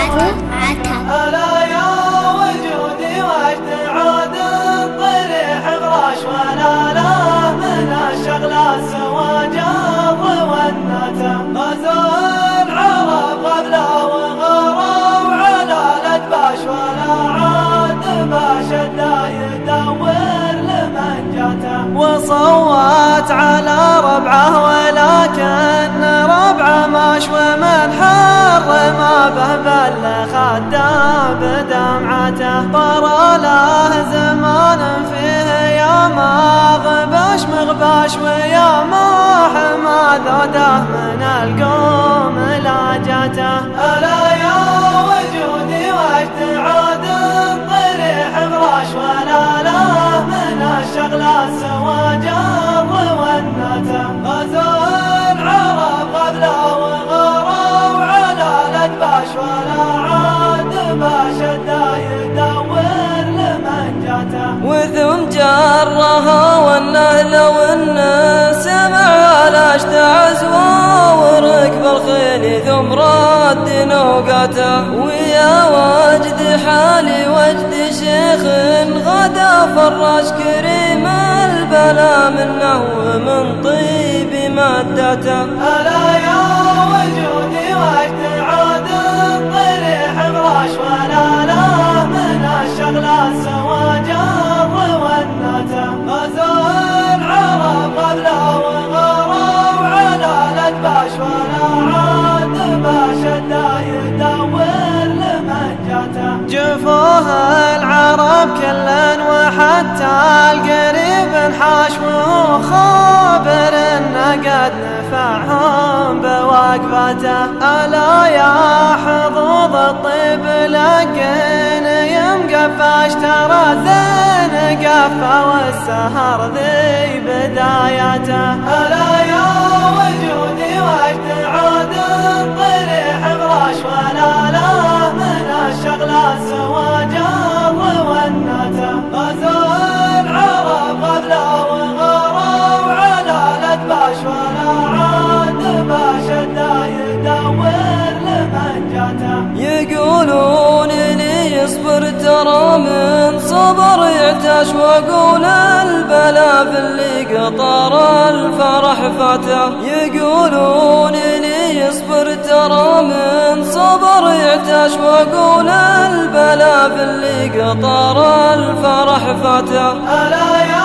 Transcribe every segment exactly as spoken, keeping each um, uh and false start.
ألا يا وجودي وجد عاد الطريح غراش ولا له من الشغلة سوى جاض والنتا غزو العرب قبله وغاروا على الأدباش ولا عاد باش الدا يدور لمن جاته وصوت على ربعه ولكن ربعه مشوى من حر ما به بل خده بدمعته طرى له زمان فيه يا ما غبش مغبش ويا ما حما ذوده من القوم لاجته ألا يا وجودي وجد عاد الطريح غراش ولا له من الشغلة سوى جاض والنتا غزو العرب قبله وغاروا على الأدباش ولا عاد باش الدا يدور لمن جاته وثم جرها والنهل والناس سمع الاشتعز وركب الخيل ثم رد نوقته ويا وجد حالي وجد شيخ غدا فراش كريم البلا منه ومن طيب مادته ألا يا وجودي وجد عاد الطريح غراش ولا له من الشغلة سوى جاض والنتا غزو العرب قبله وغاروا على الأدباش ولا عاد باش الدا يدور لمن جاته جفوه العرب كلا وحتى القريب انحاش وهو خابر انه قد نفعهم بوقفته ألا يا حظوظ الطيب لكن يم قفاش ترى ذين قفا والسهر ذي بدايته ألا يا وجودي وجد عاد الطريح غراش ولا له من الشغلة سوى جاض والنتا غزو العرب قبله وغاروا على الأدباش ولا عاد باش الدا يدور لمن جاته يقولون لي يصبر ترى من صبر يعتاش واقول البلا في اللي قطر الفرح فاته يقولون لي يصبر ترى من صبر يعتاش واقول البلا في اللي قطر الفرح فاته ألا يا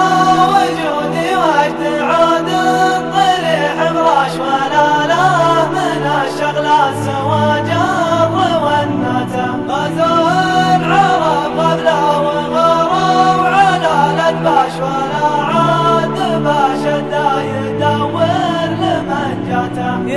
وجودي وجد عاد الطريح غراش ولا له من الشغلة سوى جاض والنتا غزو العرب قبله وغاروا على الأدباش ولا عاد باش الدا يدور لمن جاته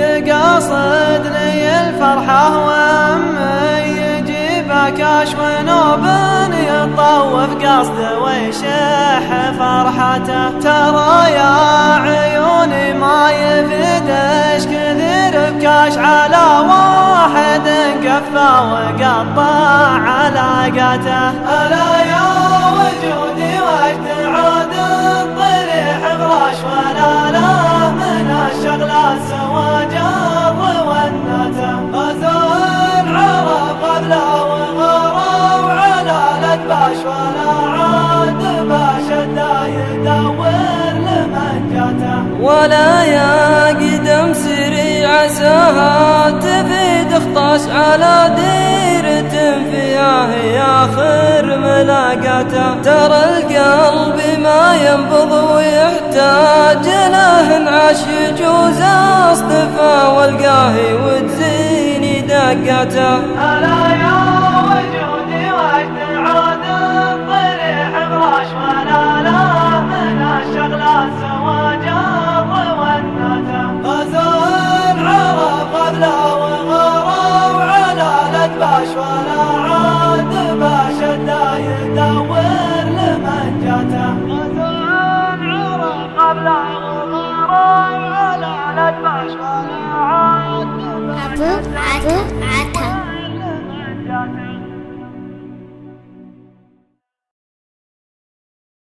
يقاصدني الفرحة وأمي يجيبك ونوب يطوف قصد ويشح فرحته ترى يا عيوني ما يفيدش كثير بكاش على واحد قفا وقطع علاقته ألا يا وجودي وجد عاد الطريح غراش ولا له من الشغلة سوى جاض والنتا غزو العرب قبله وغاروا على الأدباش ولا عاد باش الدا يدور لمن جاته ولا يا قدم سري عساها تفيد اخطاش على ديرة فيها هي آخر ملاقاته ترى القلب ما ينبض ويحتاج له انعاش يجوز اصطفى والقاهي وتزيني دقاته ألا يا وجودي وجد عاد الطريح غراش ولا له من الشغلة سوى جاض والنتا غزو العرب قبله وغاروا على الأدباش ولا عاد باش الدا يدور لمن جاته غزو العرب قبله وغاروا على الأدباش ولا عاد أبو عتا